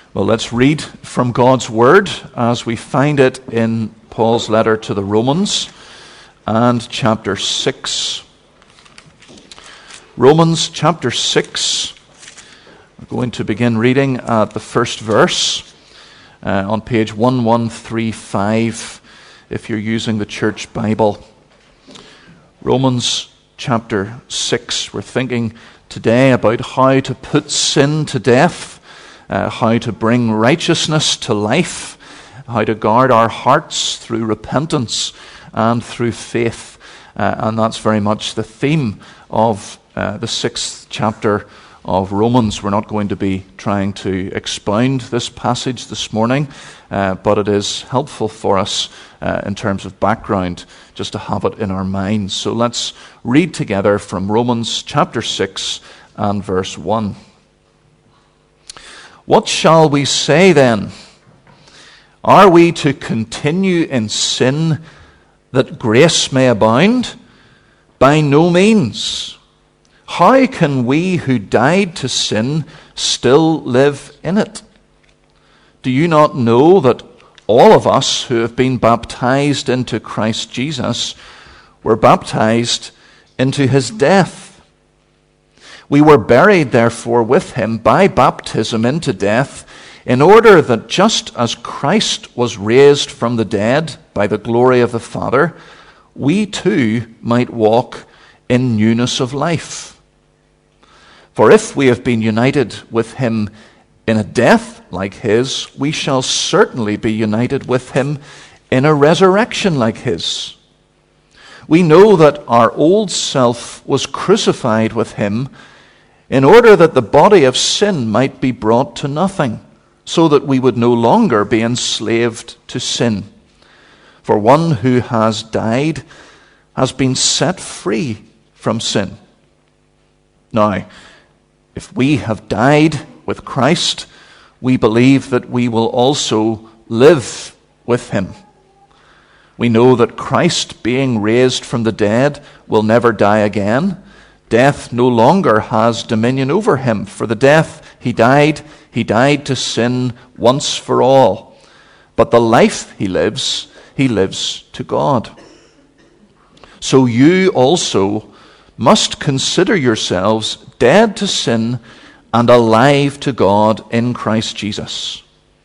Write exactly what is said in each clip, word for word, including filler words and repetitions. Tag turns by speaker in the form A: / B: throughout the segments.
A: Well, let's read from God's Word as we find it in Paul's letter to the Romans and chapter six. Romans chapter six. We're going to begin reading at the first verse uh, on page eleven thirty-five if you're using the church Bible. Romans chapter six. We're thinking today about how to put sin to death, uh, how to bring righteousness to life, how to guard our hearts through repentance and through faith. Uh, and that's very much the theme of uh, the sixth chapter of Romans. We're not going to be trying to expound this passage this morning, uh, but it is helpful for us uh, in terms of background, just to have it in our minds. So let's read together from Romans chapter six and verse one. What shall we say then? Are we to continue in sin that grace may abound? By no means. How can we who died to sin still live in it? Do you not know that all of us who have been baptized into Christ Jesus were baptized into his death? We were buried, therefore, with him by baptism into death, in order that just as Christ was raised from the dead by the glory of the Father, we too might walk in newness of life. For if we have been united with him in a death like his, we shall certainly be united with him in a resurrection like his. We know that our old self was crucified with him in order that the body of sin might be brought to nothing, so that we would no longer be enslaved to sin. For one who has died has been set free from sin. Now, if we have died with Christ, we believe that we will also live with him. We know that Christ, being raised from the dead, will never die again. Death no longer has dominion over him. For the death he died, he died to sin once for all. But the life he lives, he lives to God. So you also must consider yourselves dead to sin and alive to God in Christ Jesus.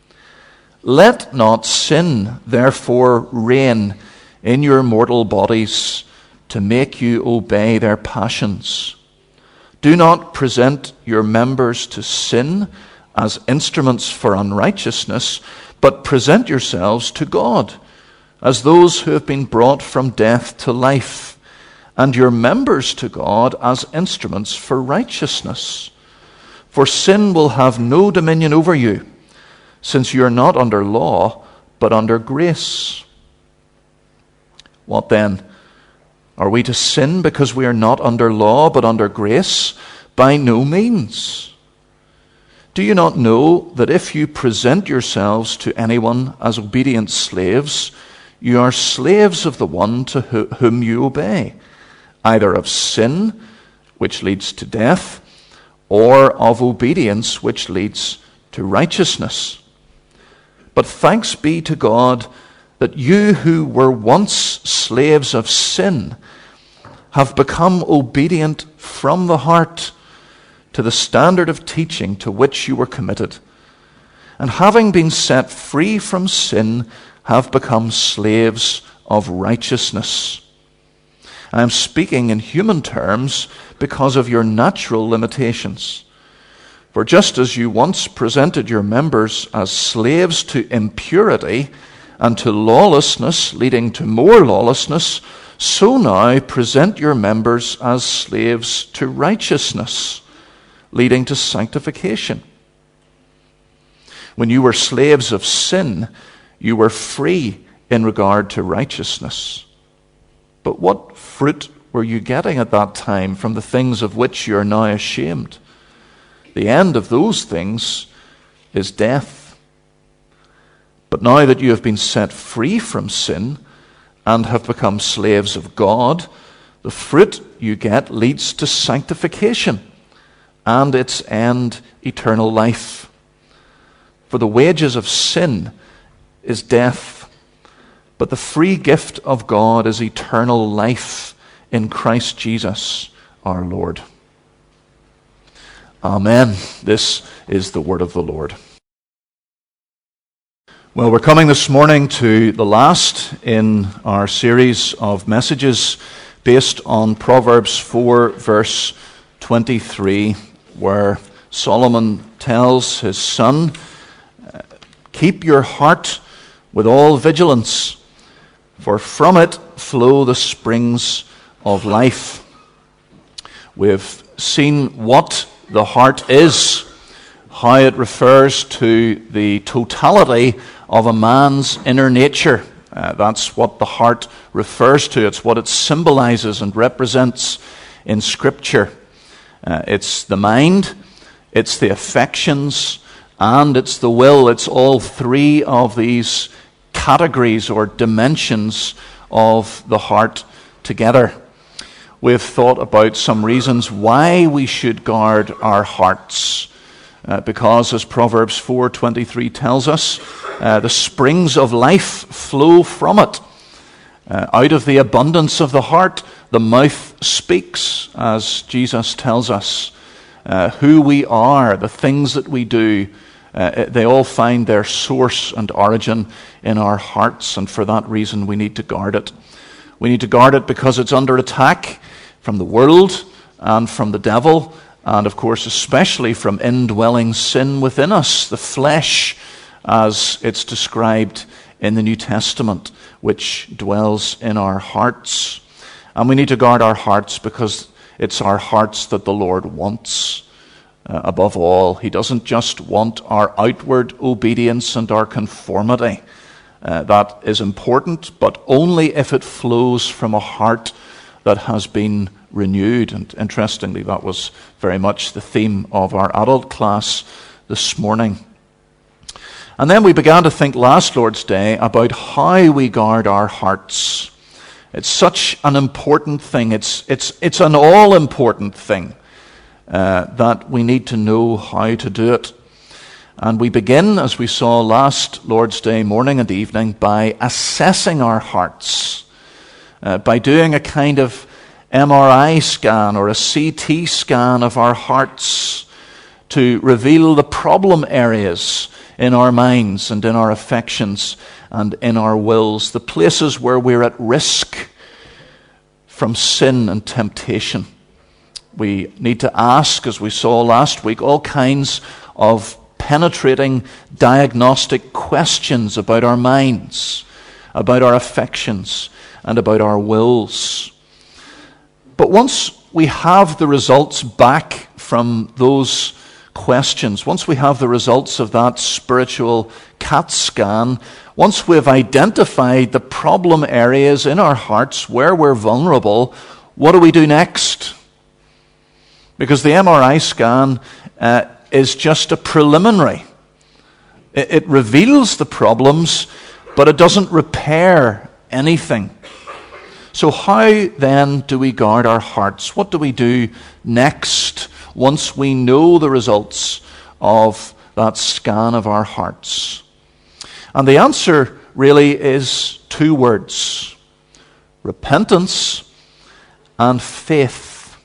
A: Let not sin, therefore, reign in your mortal bodies to make you obey their passions. Do not present your members to sin as instruments for unrighteousness, but present yourselves to God as those who have been brought from death to life, and your members to God as instruments for righteousness. For sin will have no dominion over you, since you are not under law, but under grace. What then? Are we to sin because we are not under law, but under grace? By no means. Do you not know that if you present yourselves to anyone as obedient slaves, you are slaves of the one to whom you obey, either of sin, which leads to death, or of obedience, which leads to righteousness? But thanks be to God that you who were once slaves of sin have become obedient from the heart to the standard of teaching to which you were committed, and having been set free from sin, have become slaves of righteousness. I am speaking in human terms because of your natural limitations. For just as you once presented your members as slaves to impurity and to lawlessness, leading to more lawlessness, so now present your members as slaves to righteousness, leading to sanctification. When you were slaves of sin, you were free in regard to righteousness. But what fruit were you getting at that time from the things of which you are now ashamed? The end of those things is death. But now that you have been set free from sin and have become slaves of God, the fruit you get leads to sanctification, and its end eternal life. For the wages of sin is death, but the free gift of God is eternal life in Christ Jesus our Lord. Amen. This is the word of the Lord. Well, we're coming this morning to the last in our series of messages based on Proverbs four, verse twenty-three, where Solomon tells his son, "Keep your heart with all vigilance, for from it flow the springs of life." We've seen what the heart is, how it refers to the totality of a man's inner nature. Uh, that's what the heart refers to. It's what it symbolizes and represents in Scripture. Uh, it's the mind, it's the affections, and it's the will. It's all three of these categories or dimensions of the heart together. We've thought about some reasons why we should guard our hearts. Uh, because, as Proverbs four twenty-three tells us, uh, the springs of life flow from it. Uh, out of the abundance of the heart, the mouth speaks, as Jesus tells us. Uh, who we are, the things that we do, uh, they all find their source and origin in our hearts, and for that reason we need to guard it. We need to guard it because it's under attack from the world and from the devil, and of course especially from indwelling sin within us, the flesh, as it's described in the New Testament, which dwells in our hearts. And we need to guard our hearts because it's our hearts that the Lord wants. Uh, above all, He doesn't just want our outward obedience and our conformity. Uh, that is important, but only if it flows from a heart that has been renewed. And interestingly, that was very much the theme of our adult class this morning. And then we began to think last Lord's Day about how we guard our hearts. It's such an important thing. It's, it's, it's an all-important thing uh, that we need to know how to do it. And we begin, as we saw last Lord's Day morning and evening, by assessing our hearts, uh, by doing a kind of M R I scan or a C T scan of our hearts to reveal the problem areas in our minds and in our affections and in our wills, the places where we're at risk from sin and temptation. We need to ask, as we saw last week, all kinds of penetrating diagnostic questions about our minds, about our affections, and about our wills. But once we have the results back from those questions, once we have the results of that spiritual CAT scan, once we've identified the problem areas in our hearts where we're vulnerable, what do we do next? Because the M R I scan uh, is just a preliminary. It, it reveals the problems, but it doesn't repair anything. So how then do we guard our hearts? What do we do next once we know the results of that scan of our hearts? And the answer really is two words: repentance and faith.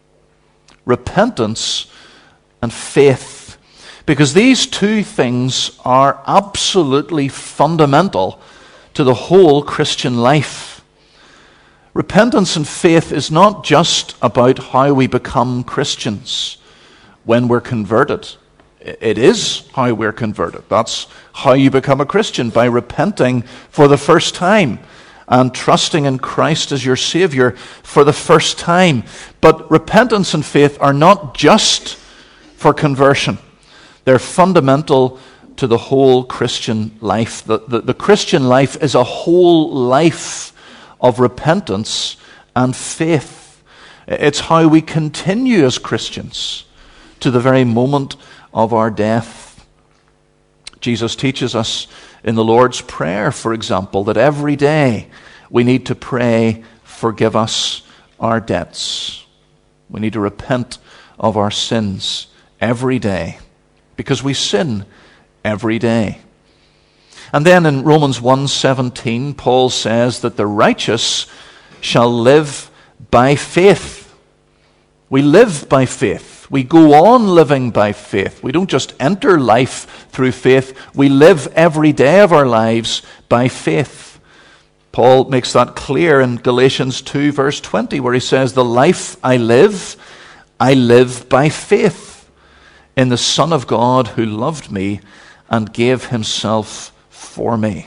A: Repentance and faith. Because these two things are absolutely fundamental to the whole Christian life. Repentance and faith is not just about how we become Christians when we're converted. It is how we're converted. That's how you become a Christian, by repenting for the first time and trusting in Christ as your Savior for the first time. But repentance and faith are not just for conversion. They're fundamental to the whole Christian life. The, the, the Christian life is a whole life of repentance and faith. It's how we continue as Christians to the very moment of our death. Jesus teaches us in the Lord's Prayer, for example, that every day we need to pray, "Forgive us our debts." We need to repent of our sins every day, because we sin every day. And then in Romans one seventeen, Paul says that the righteous shall live by faith. We live by faith. We go on living by faith. We don't just enter life through faith. We live every day of our lives by faith. Paul makes that clear in Galatians two verse twenty, where he says, the life I live, I live by faith in the Son of God who loved me and gave himself for me.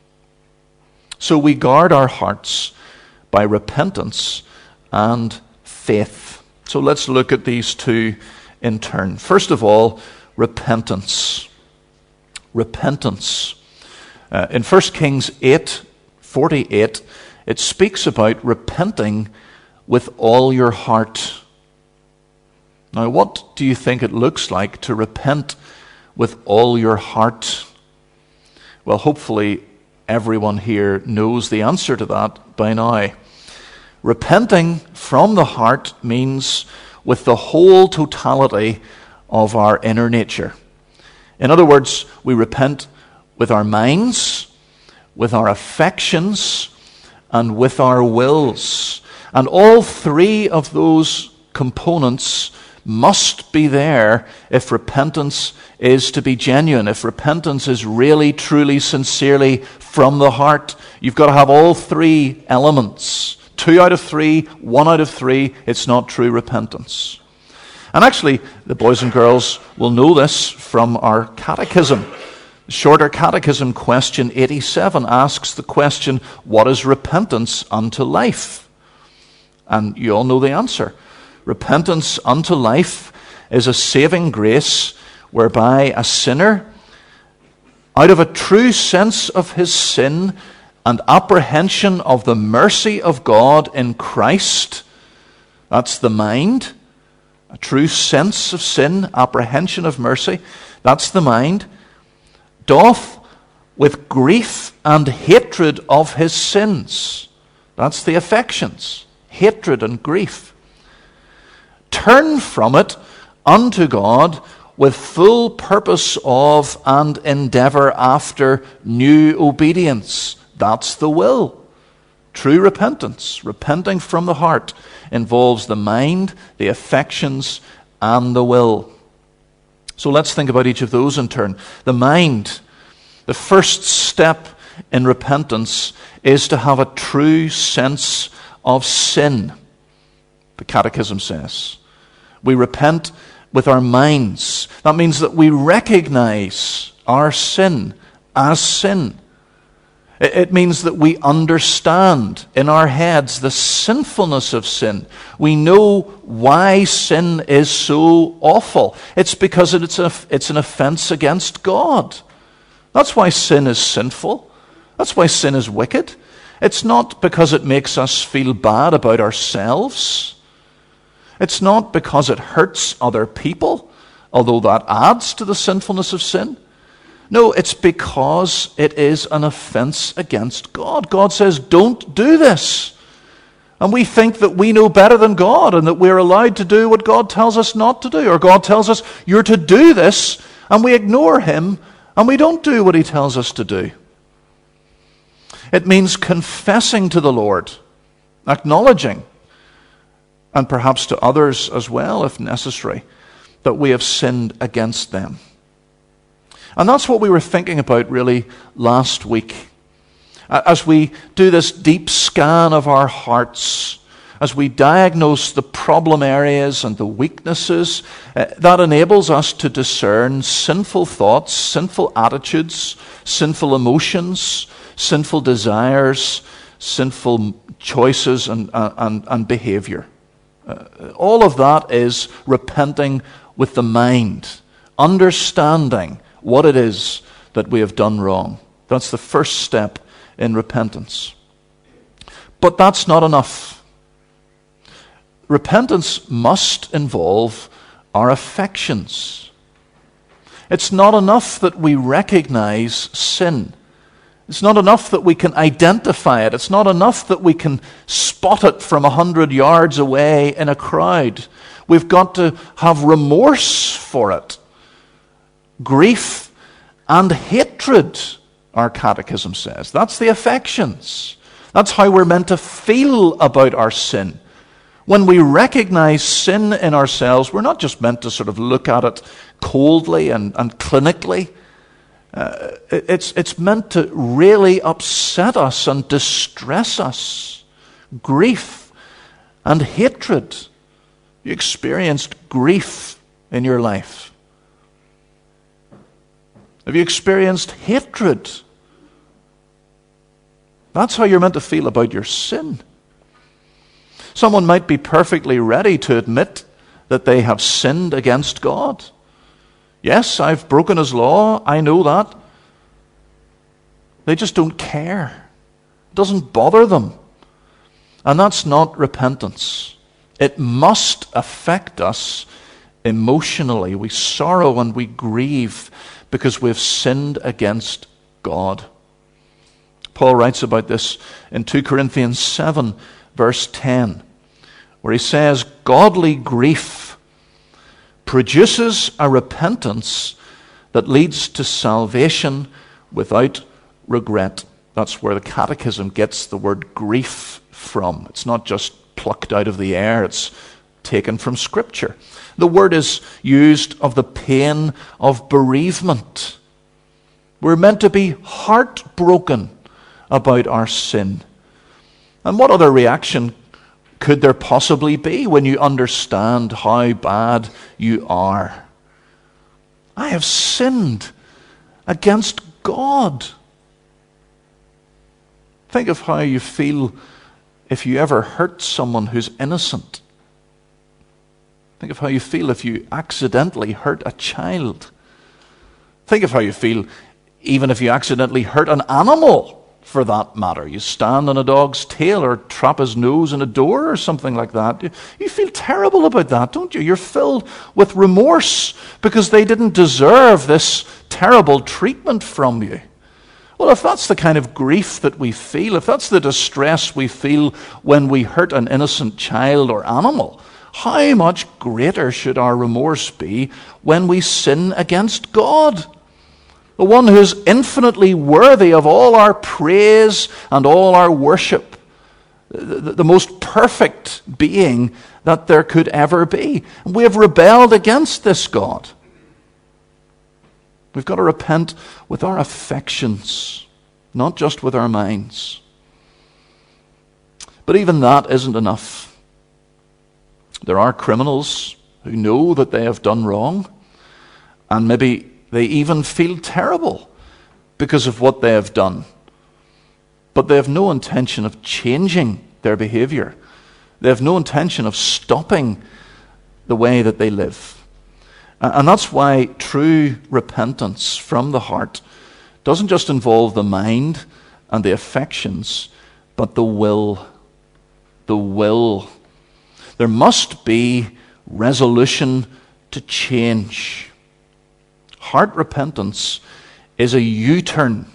A: So we guard our hearts by repentance and faith. So let's look at these two in turn. First of all, repentance. Repentance. Uh, in First Kings eight forty-eight, it speaks about repenting with all your heart. Now, what do you think it looks like to repent with all your heart? Well, hopefully everyone here knows the answer to that by now. Repenting from the heart means with the whole totality of our inner nature. In other words, we repent with our minds, with our affections, and with our wills. And all three of those components must be there if repentance is to be genuine, if repentance is really, truly, sincerely from the heart. You've got to have all three elements. Two out of three, one out of three, it's not true repentance. And actually, the boys and girls will know this from our catechism. The Shorter Catechism question eighty-seven asks the question, what is repentance unto life? And you all know the answer. Repentance unto life is a saving grace whereby a sinner, out of a true sense of his sin and apprehension of the mercy of God in Christ, that's the mind, a true sense of sin, apprehension of mercy, that's the mind, doth with grief and hatred of his sins, that's the affections, hatred and grief, turn from it unto God with full purpose of and endeavor after new obedience. That's the will. True repentance, repenting from the heart, involves the mind, the affections, and the will. So let's think about each of those in turn. The mind, the first step in repentance is to have a true sense of sin, the Catechism says. We repent with our minds. That means that we recognize our sin as sin. It means that we understand in our heads the sinfulness of sin. We know why sin is so awful. It's because it's, a, it's an offense against God. That's why sin is sinful. That's why sin is wicked. It's not because it makes us feel bad about ourselves. It's not because it hurts other people, although that adds to the sinfulness of sin. No, it's because it is an offense against God. God says, don't do this. And we think that we know better than God and that we're allowed to do what God tells us not to do. Or God tells us, you're to do this, and we ignore him and we don't do what he tells us to do. It means confessing to the Lord, acknowledging, and perhaps to others as well, if necessary, that we have sinned against them. And that's what we were thinking about really last week. As we do this deep scan of our hearts, as we diagnose the problem areas and the weaknesses, uh, that enables us to discern sinful thoughts, sinful attitudes, sinful emotions, sinful desires, sinful choices and, uh, and, and behavior. Uh, all of that is repenting with the mind, understanding what it is that we have done wrong. That's the first step in repentance. But that's not enough. Repentance must involve our affections. It's not enough that we recognize sin. It's not enough that we can identify it. It's not enough that we can spot it from a hundred yards away in a crowd. We've got to have remorse for it. Grief and hatred, our catechism says. That's the affections. That's how we're meant to feel about our sin. When we recognize sin in ourselves, we're not just meant to sort of look at it coldly and, and clinically. Uh, it's, it's meant to really upset us and distress us. Grief and hatred. You experienced grief in your life? Have you experienced hatred? That's how you're meant to feel about your sin. Someone might be perfectly ready to admit that they have sinned against God. Yes, I've broken his law, I know that. They just don't care. It doesn't bother them. And that's not repentance. It must affect us emotionally. We sorrow and we grieve because we've sinned against God. Paul writes about this in two Corinthians seven, verse ten, where he says, godly grief produces a repentance that leads to salvation without regret. That's where the Catechism gets the word grief from. It's not just plucked out of the air, it's taken from Scripture. The word is used of the pain of bereavement. We're meant to be heartbroken about our sin. And what other reaction could there possibly be when you understand how bad you are? I have sinned against God. Think of how you feel if you ever hurt someone who's innocent. Think of how you feel if you accidentally hurt a child. Think of how you feel even if you accidentally hurt an animal, for that matter. You stand on a dog's tail or trap his nose in a door or something like that. You, you feel terrible about that, don't you? You're filled with remorse because they didn't deserve this terrible treatment from you. Well, if that's the kind of grief that we feel, if that's the distress we feel when we hurt an innocent child or animal, how much greater should our remorse be when we sin against God? The one who is infinitely worthy of all our praise and all our worship. The, the most perfect being that there could ever be. We have rebelled against this God. We've got to repent with our affections, not just with our minds. But even that isn't enough. There are criminals who know that they have done wrong, and maybe they even feel terrible because of what they have done. But they have no intention of changing their behavior. They have no intention of stopping the way that they live. And that's why true repentance from the heart doesn't just involve the mind and the affections, but the will. The will. There must be resolution to change. Heart repentance is a U-turn.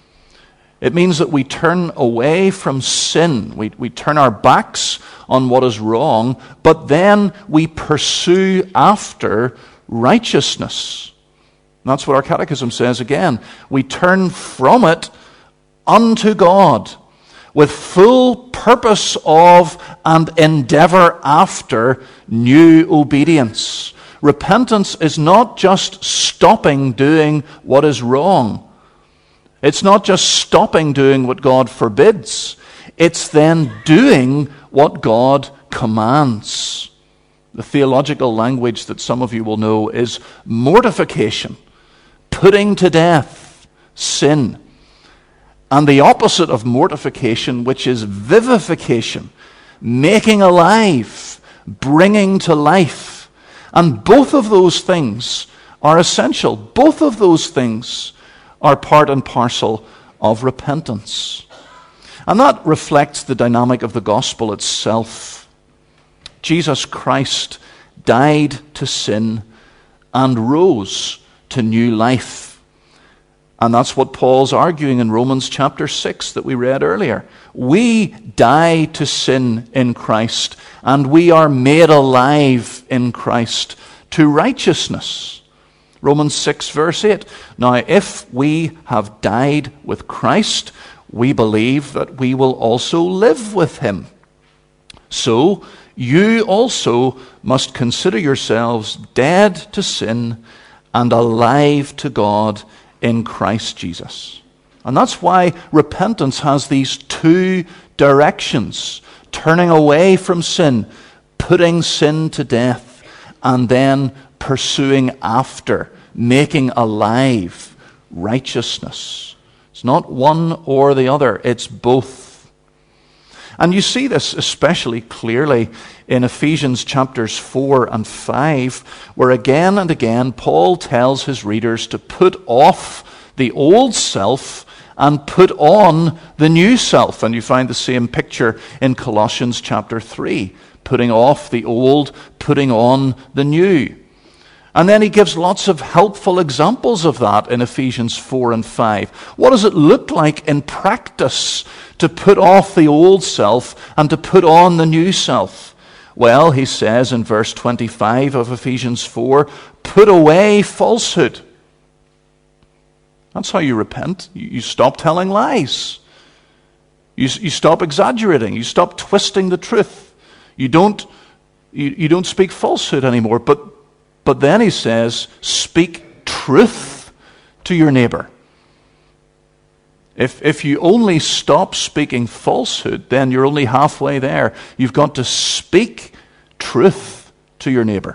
A: It means that we turn away from sin. We, we turn our backs on what is wrong, but then we pursue after righteousness. And that's what our catechism says again. We turn from it unto God with full purpose of and endeavor after new obedience. Repentance is not just stopping doing what is wrong. It's not just stopping doing what God forbids. It's then doing what God commands. The theological language that some of you will know is mortification, putting to death sin. And the opposite of mortification, which is vivification, making alive, bringing to life. And both of those things are essential. Both of those things are part and parcel of repentance. And that reflects the dynamic of the gospel itself. Jesus Christ died to sin and rose to new life. And that's what Paul's arguing in Romans chapter six that we read earlier. We die to sin in Christ, and we are made alive in Christ to righteousness. Romans six verse eight. Now if we have died with Christ, we believe that we will also live with him. So you also must consider yourselves dead to sin and alive to God in Christ Jesus. And that's why repentance has these two directions: turning away from sin, putting sin to death, and then pursuing after, making alive righteousness. It's not one or the other, it's both. And you see this especially clearly in Ephesians chapters four and five, where again and again Paul tells his readers to put off the old self and put on the new self. And you find the same picture in Colossians chapter three, putting off the old, putting on the new. And then he gives lots of helpful examples of that in Ephesians four and five. What does it look like in practice to put off the old self and to put on the new self? Well, he says in verse twenty-five of Ephesians four, put away falsehood. That's how you repent. You stop telling lies. You, you stop exaggerating. You stop twisting the truth. You don't, you, you don't speak falsehood anymore. But But then he says, speak truth to your neighbor. If, if you only stop speaking falsehood, then you're only halfway there. You've got to speak truth to your neighbor.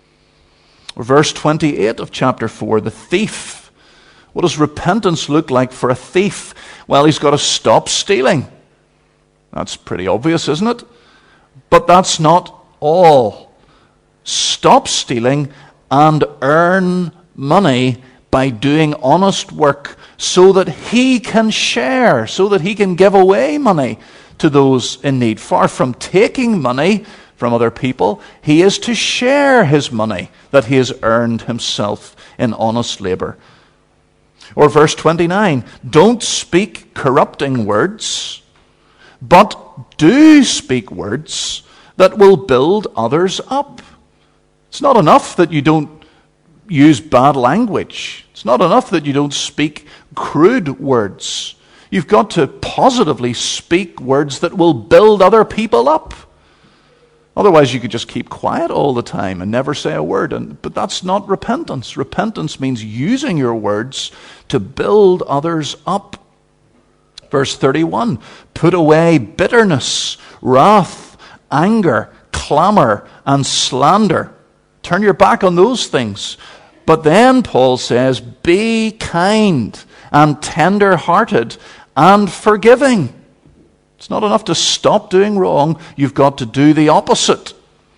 A: Or verse twenty-eight of chapter four, the thief. What does repentance look like for a thief? Well, he's got to stop stealing. That's pretty obvious, isn't it? But that's not all. Stop stealing and earn money by doing honest work so that he can share, so that he can give away money to those in need. Far from taking money from other people, he is to share his money that he has earned himself in honest labor. Or verse twenty-nine, don't speak corrupting words, but do speak words that will build others up. It's not enough that you don't use bad language. It's not enough that you don't speak crude words. You've got to positively speak words that will build other people up. Otherwise, you could just keep quiet all the time and never say a word. And, but that's not repentance. Repentance means using your words to build others up. Verse thirty-one, put away bitterness, wrath, anger, clamor, and slander. Turn your back on those things. But then Paul says, be kind and tender-hearted and forgiving. It's not enough to stop doing wrong. You've got to do the opposite.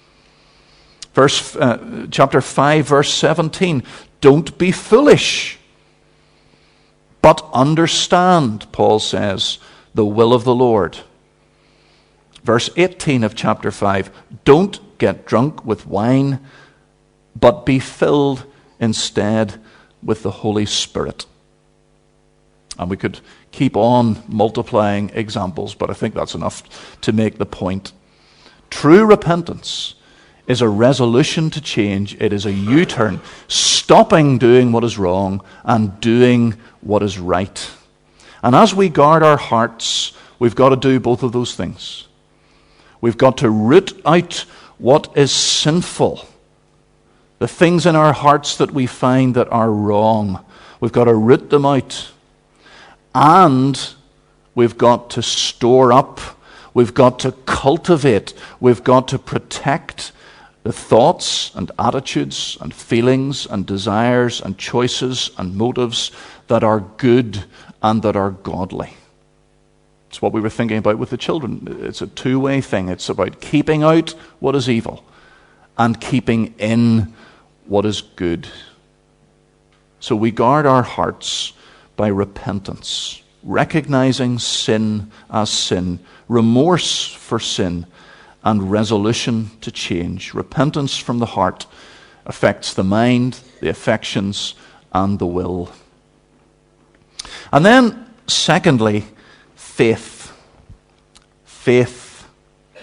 A: Verse, uh, chapter five, verse seventeen. Don't be foolish, but understand, Paul says, the will of the Lord. Verse eighteen of chapter five. Don't get drunk with wine, but be filled instead with the Holy Spirit. And we could keep on multiplying examples, but I think that's enough to make the point. True repentance is a resolution to change. It is a U-turn, stopping doing what is wrong and doing what is right. And as we guard our hearts, we've got to do both of those things. We've got to root out what is sinful, the things in our hearts that we find that are wrong. We've got to root them out. And we've got to store up, we've got to cultivate, we've got to protect the thoughts and attitudes and feelings and desires and choices and motives that are good and that are godly. It's what we were thinking about with the children. It's a two-way thing. It's about keeping out what is evil and keeping in what is good. So we guard our hearts by repentance, recognizing sin as sin, remorse for sin, and resolution to change. Repentance from the heart affects the mind, the affections, and the will. And then, secondly, faith. Faith.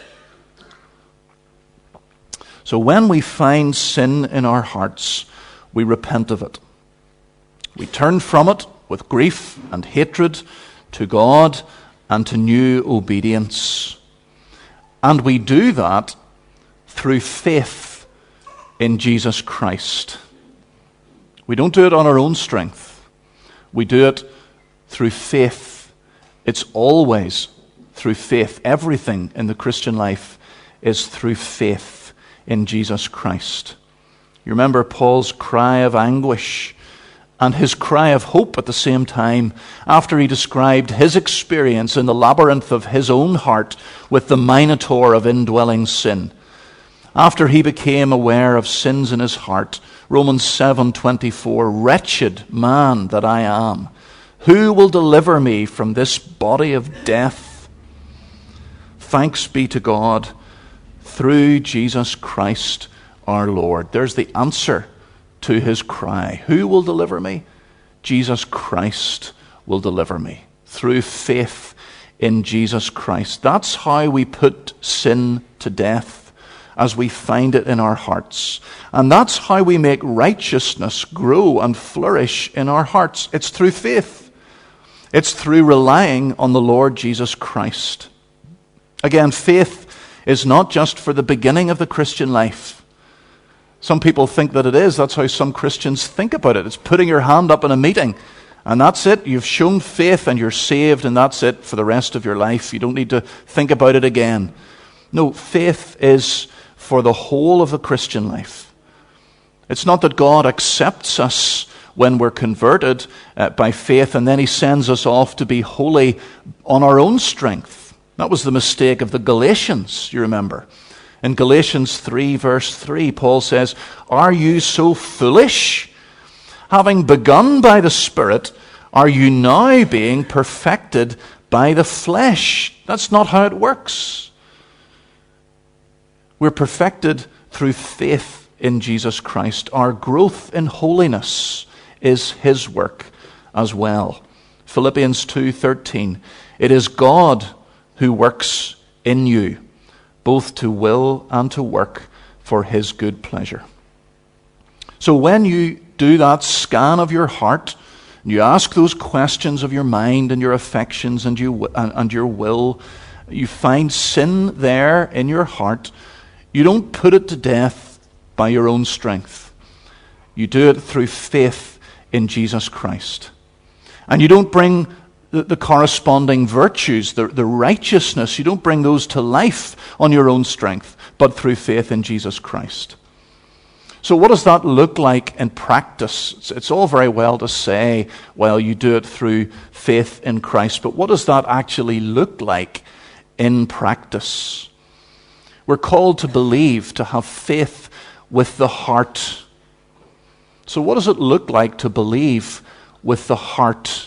A: So when we find sin in our hearts, we repent of it. We turn from it with grief and hatred to God and to new obedience. And we do that through faith in Jesus Christ. We don't do it on our own strength. We do it through faith. It's always through faith. Everything in the Christian life is through faith in Jesus Christ. You remember Paul's cry of anguish and his cry of hope at the same time after he described his experience in the labyrinth of his own heart with the minotaur of indwelling sin. After he became aware of sins in his heart, Romans seven twenty-four, "Wretched man that I am, who will deliver me from this body of death? Thanks be to God through Jesus Christ our Lord." There's the answer to his cry. Who will deliver me? Jesus Christ will deliver me through faith in Jesus Christ. That's how we put sin to death, as we find it in our hearts. And that's how we make righteousness grow and flourish in our hearts. It's through faith. It's through relying on the Lord Jesus Christ. Again, faith is not just for the beginning of the Christian life. Some people think that it is. That's how some Christians think about it. It's putting your hand up in a meeting, and that's it. You've shown faith and you're saved, and that's it for the rest of your life. You don't need to think about it again. No, faith is for the whole of the Christian life. It's not that God accepts us when we're converted uh, by faith and then he sends us off to be holy on our own strength. That was the mistake of the Galatians, you remember. In Galatians three, verse three, Paul says, "Are you so foolish? Having begun by the Spirit, are you now being perfected by the flesh?" That's not how it works. We're perfected through faith in Jesus Christ. Our growth in holiness is his work as well. Philippians two thirteen, "It is God who works in you, both to will and to work for his good pleasure." So when you do that scan of your heart, and you ask those questions of your mind and your affections and, you, and, and your will, you find sin there in your heart. You don't put it to death by your own strength. You do it through faith in Jesus Christ. And you don't bring the, the corresponding virtues, the, the righteousness, you don't bring those to life on your own strength, but through faith in Jesus Christ. So what does that look like in practice? It's, it's all very well to say, well, you do it through faith in Christ, but what does that actually look like in practice? We're called to believe, to have faith with the heart. So what does it look like to believe with the heart?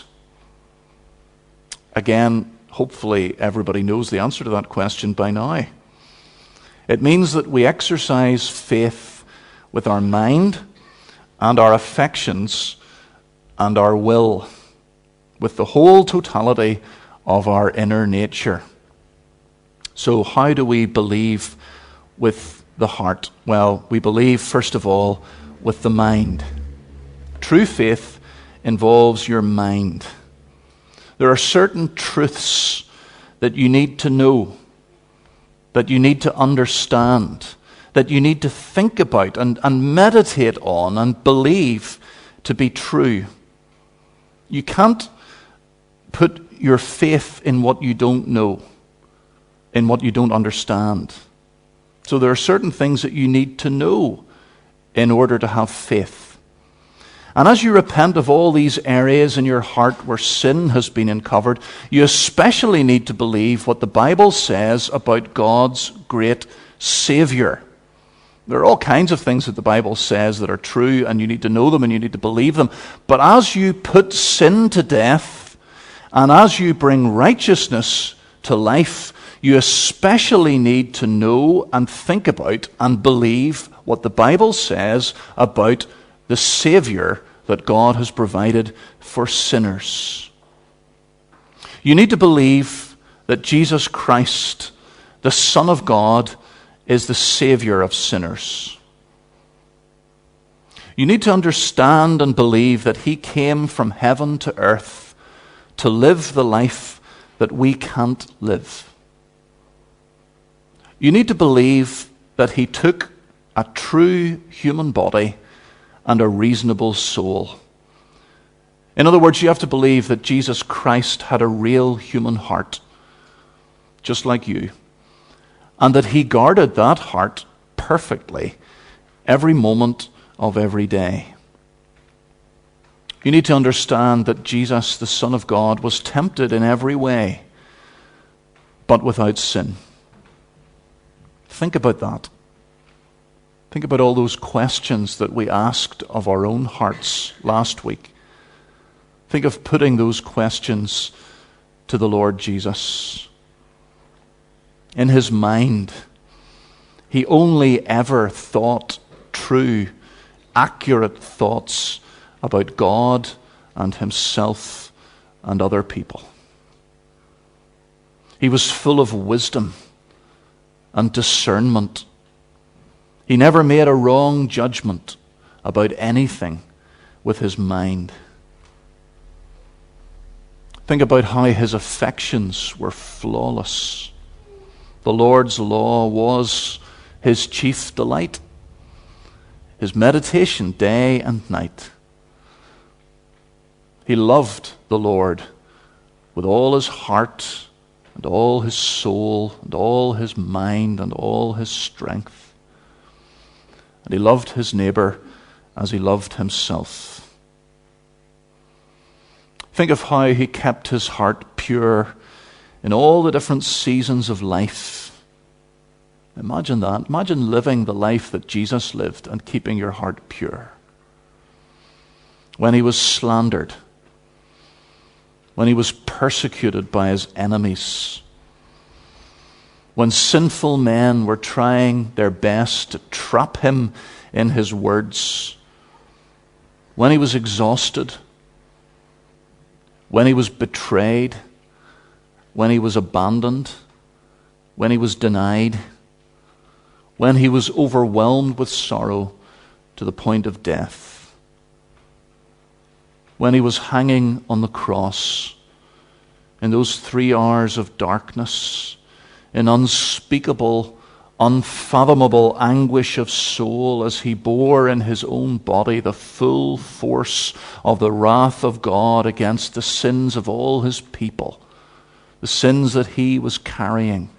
A: Again, hopefully everybody knows the answer to that question by now. It means that we exercise faith with our mind and our affections and our will, with the whole totality of our inner nature. So how do we believe with the heart? Well, we believe, first of all, with the mind. True faith involves your mind. There are certain truths that you need to know, that you need to understand, that you need to think about and, and meditate on and believe to be true. You can't put your faith in what you don't know, in what you don't understand. So there are certain things that you need to know in order to have faith. And as you repent of all these areas in your heart where sin has been uncovered, you especially need to believe what the Bible says about God's great Savior. There are all kinds of things that the Bible says that are true, and you need to know them and you need to believe them. But as you put sin to death, and as you bring righteousness to life, you especially need to know and think about and believe what the Bible says about the Savior that God has provided for sinners. You need to believe that Jesus Christ, the Son of God, is the Savior of sinners. You need to understand and believe that he came from heaven to earth to live the life that we can't live. You need to believe that he took a true human body and a reasonable soul. In other words, you have to believe that Jesus Christ had a real human heart, just like you, and that he guarded that heart perfectly every moment of every day. You need to understand that Jesus, the Son of God, was tempted in every way, but without sin. Think about that. Think about all those questions that we asked of our own hearts last week. Think of putting those questions to the Lord Jesus. In his mind, he only ever thought true, accurate thoughts about God and himself and other people. He was full of wisdom and discernment. He never made a wrong judgment about anything with his mind. Think about how his affections were flawless. The Lord's law was his chief delight, his meditation day and night. He loved the Lord with all his heart and all his soul and all his mind and all his strength. And he loved his neighbor as he loved himself. Think of how he kept his heart pure in all the different seasons of life. Imagine that. Imagine living the life that Jesus lived and keeping your heart pure. When he was slandered, when he was persecuted by his enemies, when sinful men were trying their best to trap him in his words, when he was exhausted, when he was betrayed, when he was abandoned, when he was denied, when he was overwhelmed with sorrow to the point of death, when he was hanging on the cross in those three hours of darkness, in unspeakable, unfathomable anguish of soul as he bore in his own body the full force of the wrath of God against the sins of all his people, the sins that he was carrying.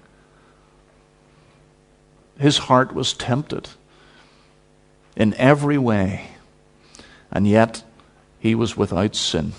A: His heart was tempted in every way, and yet he was without sin.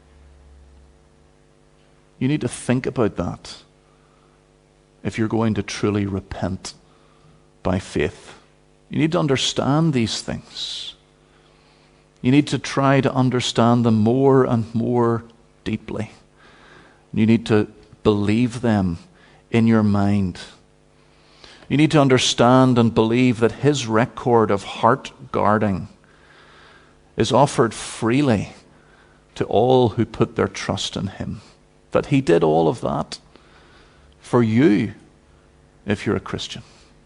A: You need to think about that if you're going to truly repent by faith. You need to understand these things. You need to try to understand them more and more deeply. You need to believe them in your mind. You need to understand and believe that his record of heart guarding is offered freely to all who put their trust in him. That he did all of that for you if you're a Christian.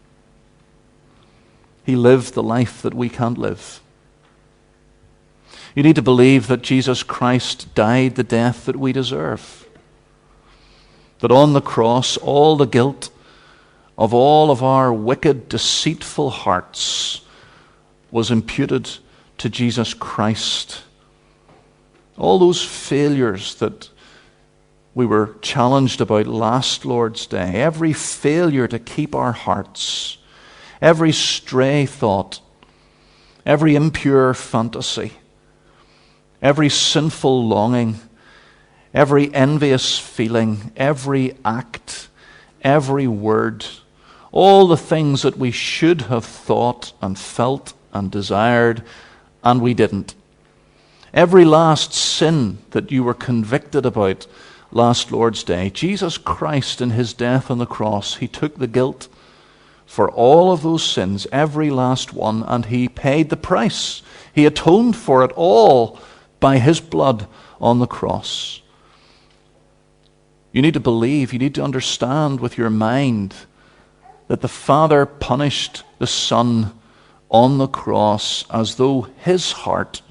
A: He lived the life that we can't live. You need to believe that Jesus Christ died the death that we deserve. That on the cross, all the guilt of all of our wicked, deceitful hearts was imputed to Jesus Christ. All those failures that we were challenged about last Lord's Day, every failure to keep our hearts, every stray thought, every impure fantasy, every sinful longing, every envious feeling, every act, every word, all the things that we should have thought and felt and desired, and we didn't. Every last sin that you were convicted about last Lord's Day, Jesus Christ in his death on the cross, he took the guilt for all of those sins, every last one, and he paid the price. He atoned for it all by his blood on the cross. You need to believe, you need to understand with your mind that the Father punished the Son on the cross as though his heart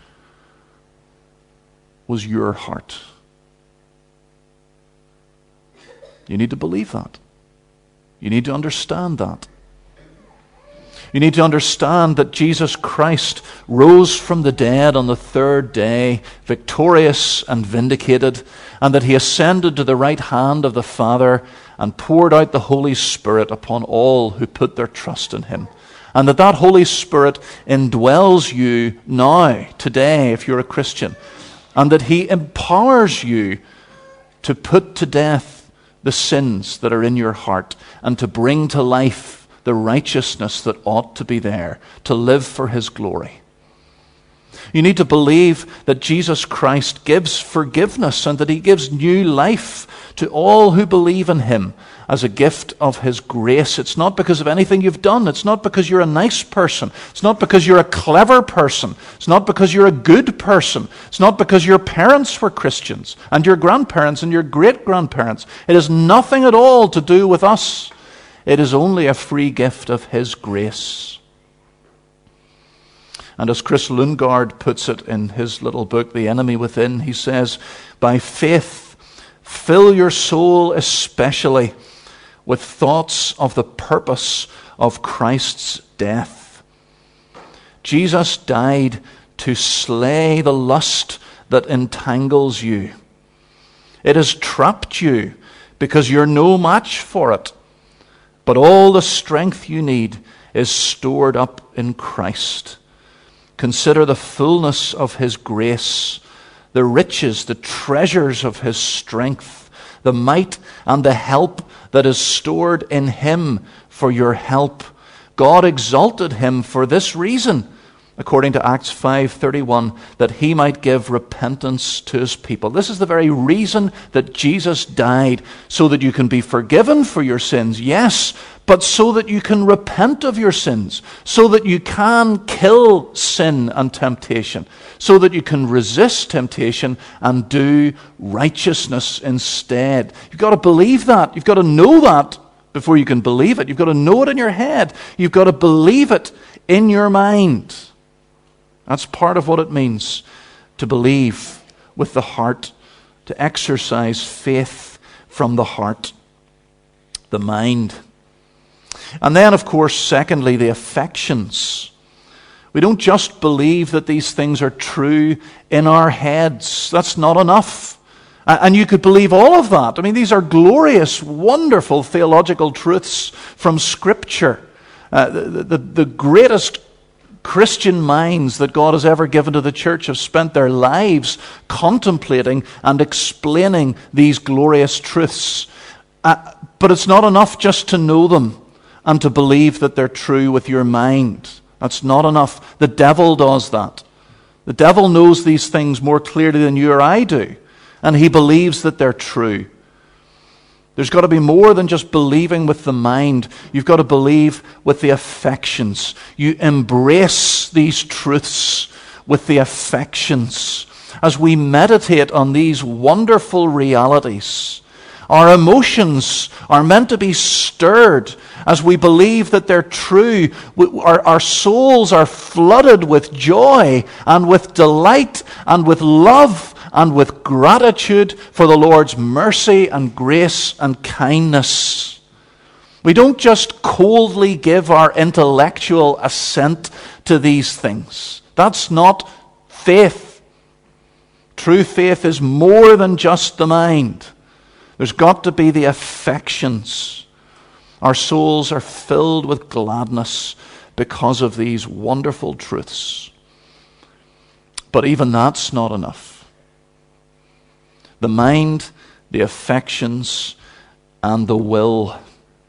A: was your heart. You need to believe that. You need to understand that. You need to understand that Jesus Christ rose from the dead on the third day, victorious and vindicated, and that he ascended to the right hand of the Father and poured out the Holy Spirit upon all who put their trust in him. And that that Holy Spirit indwells you now, today, if you're a Christian, and that he empowers you to put to death the sins that are in your heart and to bring to life the righteousness that ought to be there, to live for his glory. You need to believe that Jesus Christ gives forgiveness and that he gives new life to all who believe in him as a gift of his grace. It's not because of anything you've done. It's not because you're a nice person. It's not because you're a clever person. It's not because you're a good person. It's not because your parents were Christians and your grandparents and your great-grandparents. It has nothing at all to do with us. It is only a free gift of his grace. And as Chris Lundgaard puts it in his little book, The Enemy Within, he says, by faith, fill your soul especially with thoughts of the purpose of Christ's death. Jesus died to slay the lust that entangles you. It has trapped you because you're no match for it. But all the strength you need is stored up in Christ. Consider the fullness of his grace, the riches, the treasures of his strength, the might and the help that is stored in him for your help. God exalted him for this reason, according to Acts five thirty-one, that he might give repentance to his people. This is the very reason that Jesus died, so that you can be forgiven for your sins, yes, but so that you can repent of your sins, so that you can kill sin and temptation, so that you can resist temptation and do righteousness instead. You've got to believe that. You've got to know that before you can believe it. You've got to know it in your head. You've got to believe it in your mind. That's part of what it means to believe with the heart, to exercise faith from the heart, the mind. And then, of course, secondly, the affections. We don't just believe that these things are true in our heads. That's not enough. And you could believe all of that. I mean, these are glorious, wonderful theological truths from Scripture. Uh, the, the, the greatest Christian minds that God has ever given to the church have spent their lives contemplating and explaining these glorious truths. Uh, but it's not enough just to know them and to believe that they're true with your mind. That's not enough. The devil does that. The devil knows these things more clearly than you or I do, and he believes that they're true. There's got to be more than just believing with the mind. You've got to believe with the affections. You embrace these truths with the affections. As we meditate on these wonderful realities, our emotions are meant to be stirred as we believe that they're true. Our, our souls are flooded with joy and with delight and with love and with gratitude for the Lord's mercy and grace and kindness. We don't just coldly give our intellectual assent to these things. That's not faith. True faith is more than just the mind. There's got to be the affections. Our souls are filled with gladness because of these wonderful truths. But even that's not enough. The mind, the affections, and the will.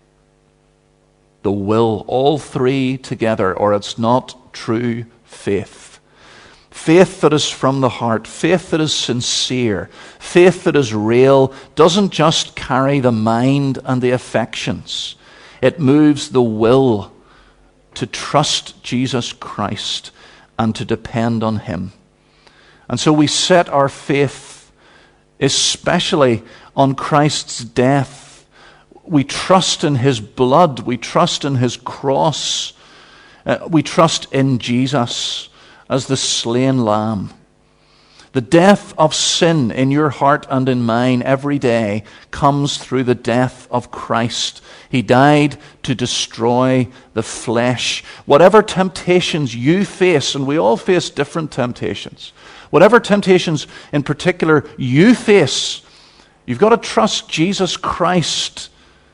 A: The will, all three together, or it's not true faith. Faith that is from the heart, faith that is sincere, faith that is real, doesn't just carry the mind and the affections. It moves the will to trust Jesus Christ and to depend on him. And so we set our faith especially on Christ's death. We trust in his blood. We trust in his cross. Uh, we trust in Jesus as the slain lamb. The death of sin in your heart and in mine every day comes through the death of Christ. He died to destroy the flesh. Whatever temptations you face, and we all face different temptations, whatever temptations in particular you face, you've got to trust Jesus Christ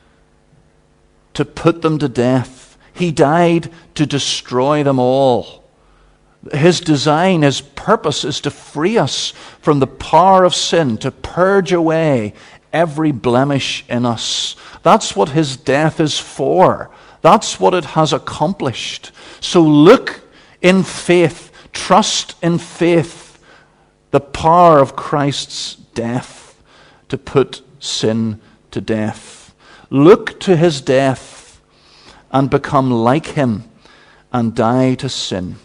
A: to put them to death. He died to destroy them all. His design, his purpose is to free us from the power of sin, to purge away every blemish in us. That's what his death is for. That's what it has accomplished. So look in faith, trust in faith, the power of Christ's death to put sin to death. Look to his death and become like him and die to sin.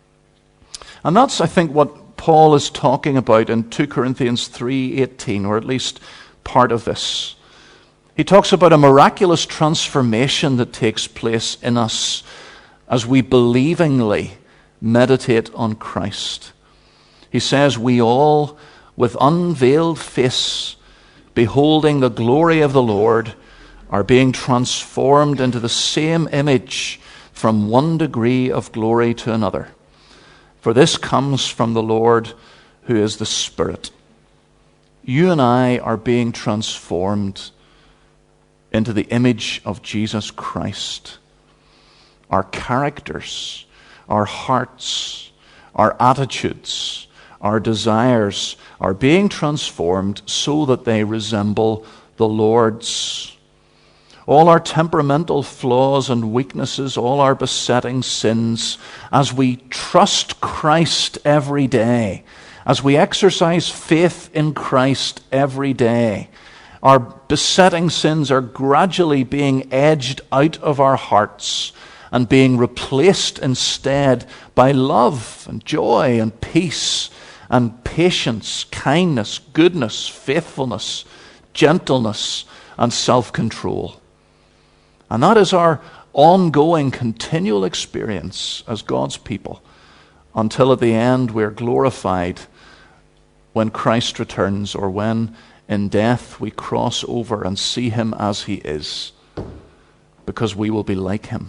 A: And that's, I think, what Paul is talking about in two Corinthians three eighteen, or at least part of this. He talks about a miraculous transformation that takes place in us as we believingly meditate on Christ. He says, we all, with unveiled face, beholding the glory of the Lord, are being transformed into the same image from one degree of glory to another. For this comes from the Lord, who is the Spirit. You and I are being transformed into the image of Jesus Christ. Our characters, our hearts, our attitudes, our desires are being transformed so that they resemble the Lord's. All our temperamental flaws and weaknesses, all our besetting sins, as we trust Christ every day, as we exercise faith in Christ every day, our besetting sins are gradually being edged out of our hearts and being replaced instead by love and joy and peace and patience, kindness, goodness, faithfulness, gentleness, and self-control. And that is our ongoing, continual experience as God's people until at the end we're glorified when Christ returns, or when in death we cross over and see him as he is, because we will be like him.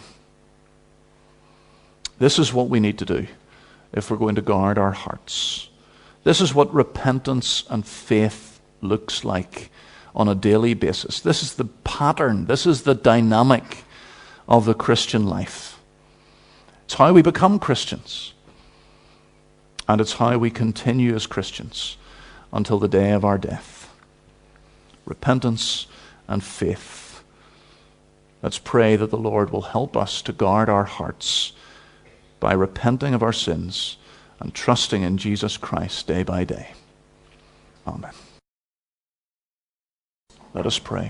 A: This is what we need to do if we're going to guard our hearts. This is what repentance and faith looks like on a daily basis. This is the pattern, this is the dynamic of the Christian life. It's how we become Christians. And it's how we continue as Christians until the day of our death. Repentance and faith. Let's pray that the Lord will help us to guard our hearts by repenting of our sins and trusting in Jesus Christ day by day. Amen. Let us pray.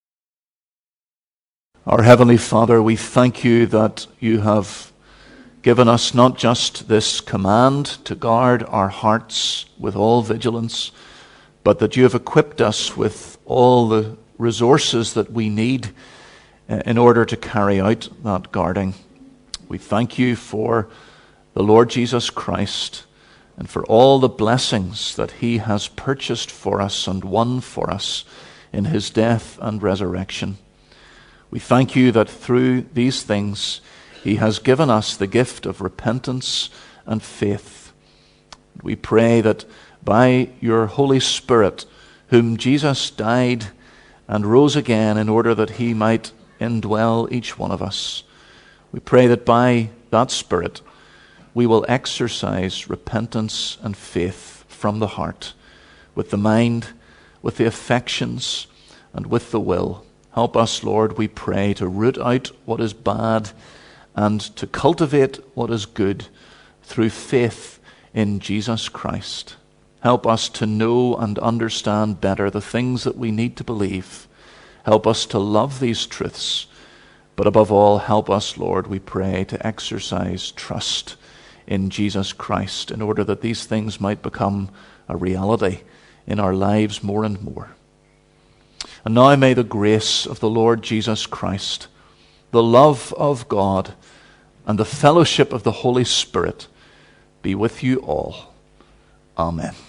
A: Our Heavenly Father, we thank you that you have given us not just this command to guard our hearts with all vigilance, but that you have equipped us with all the resources that we need in order to carry out that guarding. We thank you for the Lord Jesus Christ and for all the blessings that he has purchased for us and won for us in his death and resurrection. We thank you that through these things he has given us the gift of repentance and faith. We pray that by your Holy Spirit, whom Jesus died and rose again in order that he might indwell each one of us, we pray that by that Spirit we will exercise repentance and faith from the heart, with the mind, with the affections, and with the will. Help us, Lord, we pray, to root out what is bad and to cultivate what is good through faith in Jesus Christ. Help us to know and understand better the things that we need to believe. Help us to love these truths. But above all, help us, Lord, we pray, to exercise trust in Jesus Christ in order that these things might become a reality in our lives more and more. And now may the grace of the Lord Jesus Christ, the love of God, and the fellowship of the Holy Spirit be with you all. Amen.